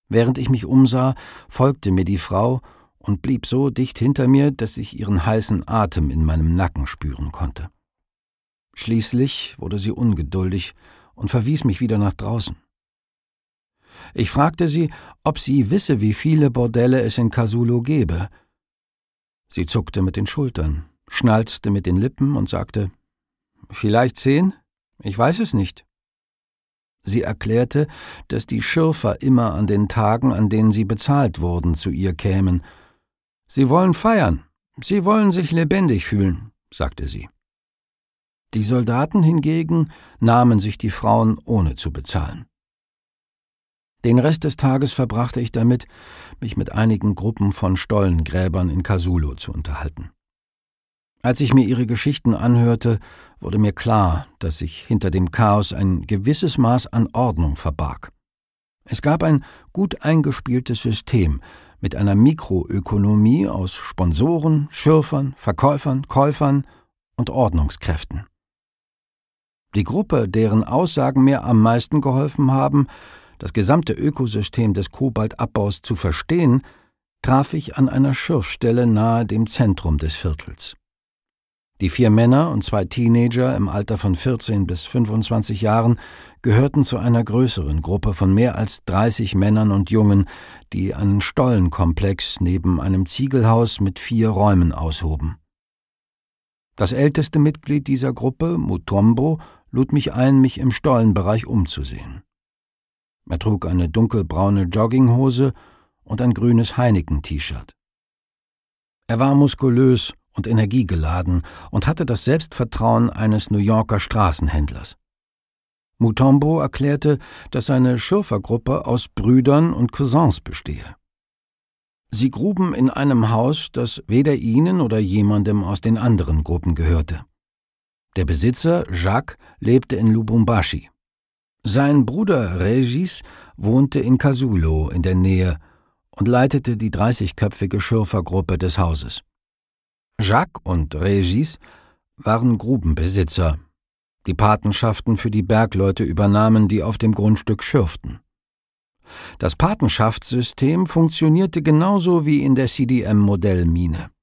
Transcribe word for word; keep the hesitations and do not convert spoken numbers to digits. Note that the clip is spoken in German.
Während ich mich umsah, folgte mir die Frau und blieb so dicht hinter mir, dass ich ihren heißen Atem in meinem Nacken spüren konnte. Schließlich wurde sie ungeduldig und verwies mich wieder nach draußen. Ich fragte sie, ob sie wisse, wie viele Bordelle es in Casulo gebe. Sie zuckte mit den Schultern, schnalzte mit den Lippen und sagte, »Vielleicht zehn? Ich weiß es nicht.« Sie erklärte, dass die Schürfer immer an den Tagen, an denen sie bezahlt wurden, zu ihr kämen. »Sie wollen feiern, sie wollen sich lebendig fühlen«, sagte sie. Die Soldaten hingegen nahmen sich die Frauen ohne zu bezahlen. Den Rest des Tages verbrachte ich damit, mich mit einigen Gruppen von Stollengräbern in Casulo zu unterhalten. Als ich mir ihre Geschichten anhörte, wurde mir klar, dass sich hinter dem Chaos ein gewisses Maß an Ordnung verbarg. Es gab ein gut eingespieltes System mit einer Mikroökonomie aus Sponsoren, Schürfern, Verkäufern, Käufern und Ordnungskräften. Die Gruppe, deren Aussagen mir am meisten geholfen haben, das gesamte Ökosystem des Kobaltabbaus zu verstehen, traf ich an einer Schürfstelle nahe dem Zentrum des Viertels. Die vier Männer und zwei Teenager im Alter von vierzehn bis fünfundzwanzig Jahren gehörten zu einer größeren Gruppe von mehr als dreißig Männern und Jungen, die einen Stollenkomplex neben einem Ziegelhaus mit vier Räumen aushoben. Das älteste Mitglied dieser Gruppe, Mutombo, lud mich ein, mich im Stollenbereich umzusehen. Er trug eine dunkelbraune Jogginghose und ein grünes Heineken-T-Shirt. Er war muskulös und energiegeladen und hatte das Selbstvertrauen eines New Yorker Straßenhändlers. Mutombo erklärte, dass seine Schürfergruppe aus Brüdern und Cousins bestehe. Sie gruben in einem Haus, das weder ihnen oder jemandem aus den anderen Gruppen gehörte. Der Besitzer, Jacques, lebte in Lubumbashi. Sein Bruder Regis wohnte in Casulo in der Nähe und leitete die dreißigköpfige Schürfergruppe des Hauses. Jacques und Regis waren Grubenbesitzer. Die Patenschaften für die Bergleute übernahmen, die auf dem Grundstück schürften. Das Patenschaftssystem funktionierte genauso wie in der C D M-Modellmine.